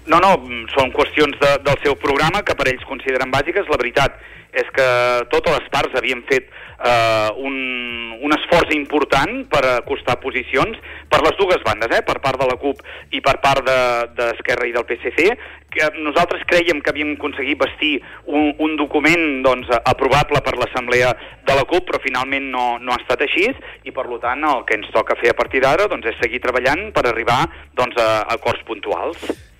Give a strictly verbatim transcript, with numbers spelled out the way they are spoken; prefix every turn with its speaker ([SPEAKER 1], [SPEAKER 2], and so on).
[SPEAKER 1] No, no, són qüestions de, del seu programa que per ells consideren bàsiques. La veritat és que totes les parts havien fet eh, un, un esforç important per acostar posicions per les dues bandes, eh, per part de la CUP i per part d'Esquerra i del P S C, que nosaltres creiem que havíem aconseguit vestir un, un document doncs, aprovable per l'Assemblea de la CUP, però finalment no, no ha estat així, i per tant el que ens toca fer a partir d'ara doncs, és seguir treballant per arribar doncs, a, a acords puntuals.